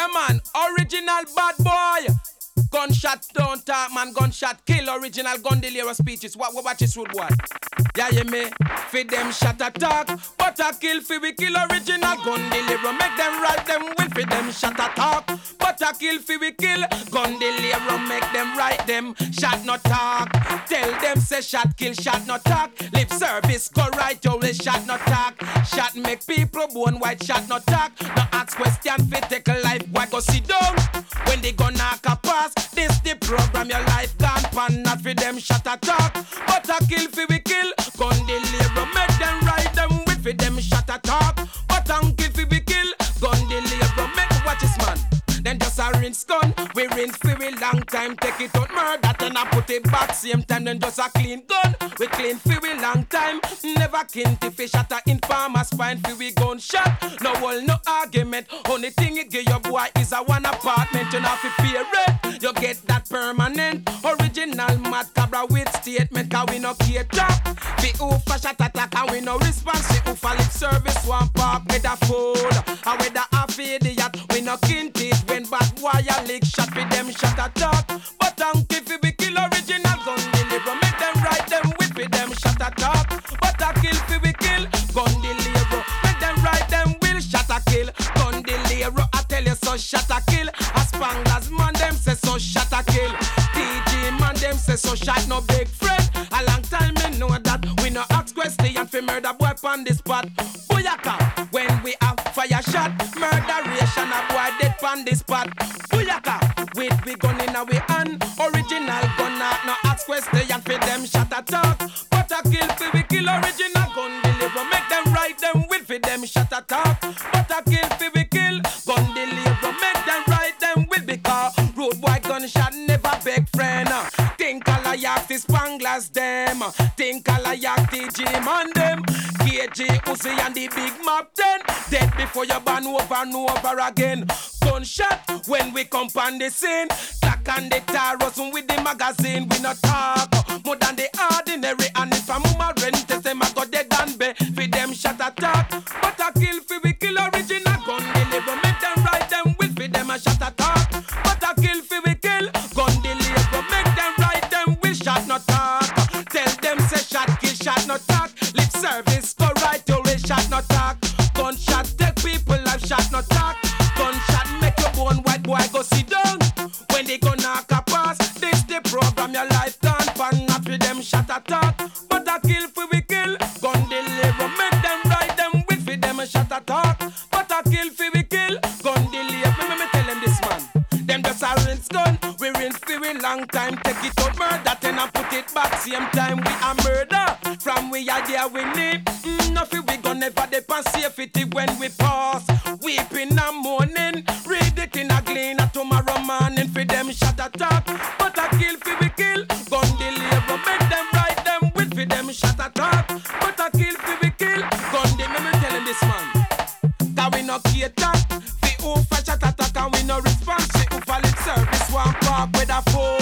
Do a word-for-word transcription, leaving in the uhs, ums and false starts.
Yeah man, original bad boy. Gunshot don't talk man, gunshot kill. Original gun delirious speeches. What what watch this rude boy? Yeah you me. Feed them shot attack, but a kill fi we kill. Original gun deliver. Make them right them will feed them shot attack, but a kill fi we kill. Gun deliver. Make them right them shot not talk. Tell them say shot kill, shot not talk. Lip service go right you will shot not talk. Shot make people born white, shot not talk. No ask question fi take a life. Why go sit down when they gonna knock a pass? This the program your life gone pan. Not for them shot attack, but a kill fi we kill. Gun deliver, make them ride them with for them shot attack, but a kill fi we kill. Gun deliver, make watch this man. Then just a rinse gun, we rinse for a long time. Take it out murder, then I put it back same time. Then just a clean gun, we clean for a long time. Never kin if we shot a informer spine for we gunshot. No wall, no argument. Only thing you give your boy is a one apartment. You not fi pay rent, you get that permanent. Original mad cabra with statement, cause we no cater. We oofa shot attack and we no response. We oofa lip service, one park with a fool. And with a half idiot, we no kin teeth. When bad wire lick shot with them shot attack, but uncle fi we kill. Original gun deliver, make them ride them with with them shot attack, but a kill fi we kill. Gun deliver, make them ride them will shot a kill. Gun deliver, I tell you so shot a kill. As Spanglers man them say so shot a kill. T G man them say so shot no big friend. A long time me know that we no ask question fi murder boy pon the spot. Booyaka, when we have fire shot, murderation a boy dead pon the spot. Booyaka, with we gun in our hand. Original gun not no ask question fi them shot attack, but a kill fi we kill. Original gun deliver, make them ride them with fi them shot attack, but a kill fi we kill. Gun deliver, make them ride them with because road boy gunshot never beg friend. Think all I have is Spanglers them. Think all I have T G man them. K G Uzi and the big map ten. Dead before you burn over and over again. Gunshot when we come on the scene. Clack and the taros with the magazine. We not talk more than the ordinary. And if I'm a rent, they say I go dead and be. For them shot attack, but a kill for we kill. Original gun deliver, make them ride them with for them a shot attack, but a kill for we kill. Gun deliver, make them ride them with shot not talk. Tell them say shot kill, shot not talk. Lip service go right to will shot not talk. Gunshot take people life, shot not talk. Gunshot make your bone white boy go sit down. When they go knock a pass, this the program your life gone pan. Not with them shot attack, but a kill for we kill. Gun deliver, make them ride them with for them a shot attack, but a kill for we kill. Gun deliver, me, me, me tell them this man. Them just a rinse gun, we rinse for a long time. Take it out murder, then I put it back same time. We a murder, from we are there we need. Mm, nothing we gon' never depend safety when we pass. Weep in the morning, read it in a glean. A tomorrow morning for them shot attack, but a kill for we kill. Gun deliver, make them ride them with for them shot attack, but a kill for we kill. Gun deliver, me tell him this man. That we no cater, fi oofa shot attack and we no response. We oofa lip service, one park with a fool.